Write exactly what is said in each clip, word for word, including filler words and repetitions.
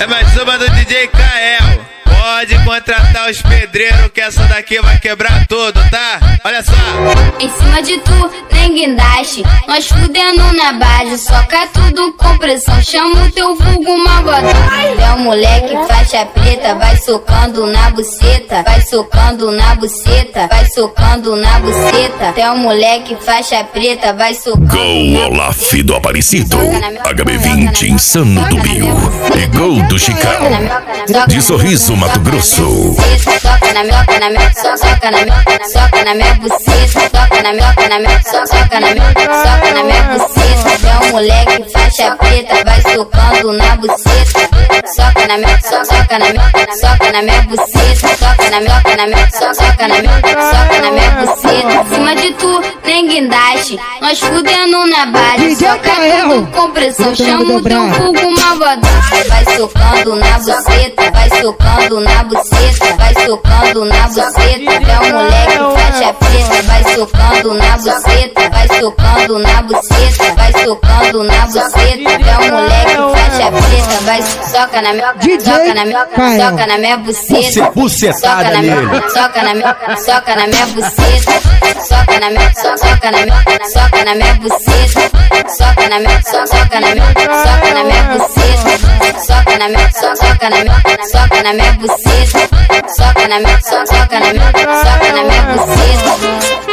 É mais uma do D J Kael. Pode contratar os pedreiros que essa daqui vai quebrar tudo, tá? Olha só. Em cima de tu, nem guindaste. Nós fudendo na base, soca tudo com pressão. Chama o teu vulgo malvadão. É um moleque faixa preta, vai socando na buceta. Vai socando na buceta, vai socando na buceta. É um moleque faixa preta, vai socando. Gol Olaf do Aparecido, H B vinte Insano do Bio e Gol do Chicão de Sorriso, Mato Grosso. Soca na minha, soca na minha, soca na minha, soca na minha buceta. Soca na minha, soca na minha, soca na minha, soca na minha buceta. É um moleque faixa preta, vai socando na buceta. Soca na minha, soca na minha, soca na minha buceta. Soca na minha, soca na minha, soca na minha, soca na minha buceta. Em cima de tu, nem guindaste. Nós fudendo na base, soca tudo com pressão. Chama o teu vulgo malvadão. Vai socando na buceta, vai socando na buceta, vai socando na buceta. É um moleque faixa preta, vai socando na buceta, vai socando na buceta, vai socando na buceta. É um moleque faixa preta, vai soca na minha, soca na minha, soca na minha buceta. Soca na minha, soca na minha, soca na minha buceta. Soca na minha, soca na minha, soca na minha buceta. Soca na minha, soca na minha, soca na minha buceta. Soca na minha, soca na minha, soca na minha buceta. Soca na minha, soca na minha, soca na minha buceta.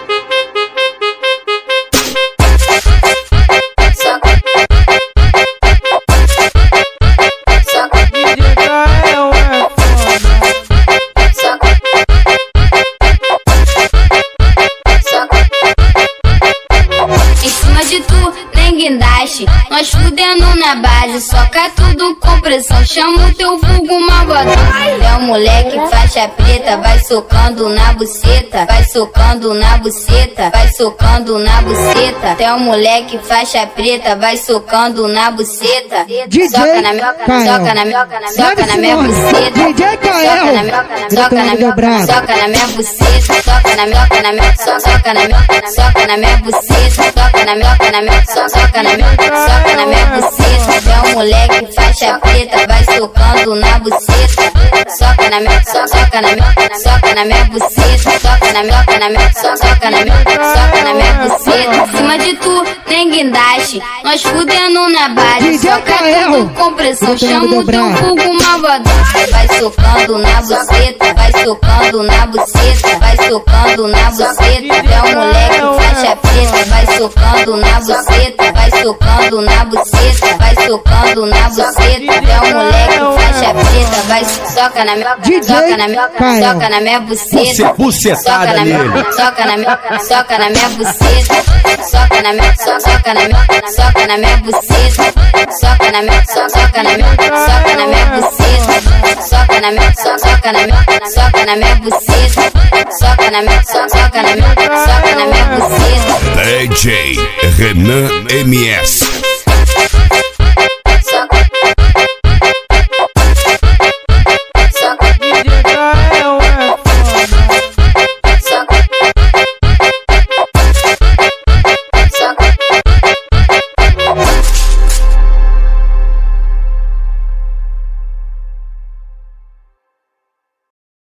De tu, nem guindaste. Nós fudendo na base, soca tudo com pressão. Chama o teu vulgo malvadão. É um moleque faixa preta, vai socando na buceta. Vai socando na buceta, vai socando na buceta. É um moleque faixa preta, vai socando na buceta. Soca na minha, soca na minha, soca na minha buceta. Soca na minha, soca na minha, soca na minha buceta. Soca na minha, soca na minha, soca na minha, soca na minha buceta. Soca na minha, soca na minha, soca na minha, soca na minha buceta. É um moleque faixa preta, vai socando na buceta. Soca na minha, soca na minha, soca na minha buceta. Soca na minha, soca na minha, soca na minha, soca na minha buceta. Em cima de tu, nem guindaste. Nós fudendo na base, soca tudo com pressão. Chama o teu vulgo malvadão. Vai socando na buceta, vai socando na buceta, vai socando na buceta. É um moleque faixa preta, vai socando na buceta, vai socando na buceta, vai socando na buceta. É um moleque faixa preta, vai soca na minha, soca na minha, soca na minha buceta. Soca na minha, soca na minha, soca na minha buceta. Soca na minha, soca na minha, soca na minha buceta. Soca na minha, soca na minha, soca na minha buceta. Soca na minha, soca na minha, soca na minha buceta. Soca na minha, soca na minha, soca na minha buceta. D J Renan M S